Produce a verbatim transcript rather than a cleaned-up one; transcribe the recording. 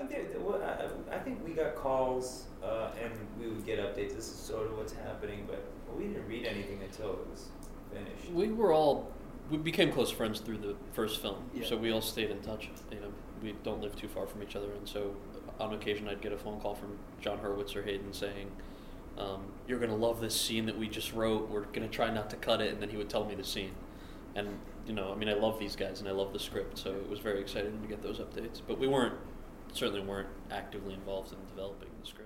mean, there, there, well, I, I think we got calls uh, and we would get updates. This is sort of what's happening, but we didn't read anything until it was finished. We were all, we became close friends through the first film, Yeah. so we all stayed in touch. You know, we don't live too far from each other, and so on occasion I'd get a phone call from John Hurwitz or Hayden saying, um, "You're gonna love this scene that we just wrote. We're gonna try not to cut it," and then he would tell me the scene. And you know, I mean, I love these guys and I love the script, so it was very exciting to get those updates. But we weren't, certainly weren't actively involved in developing the script.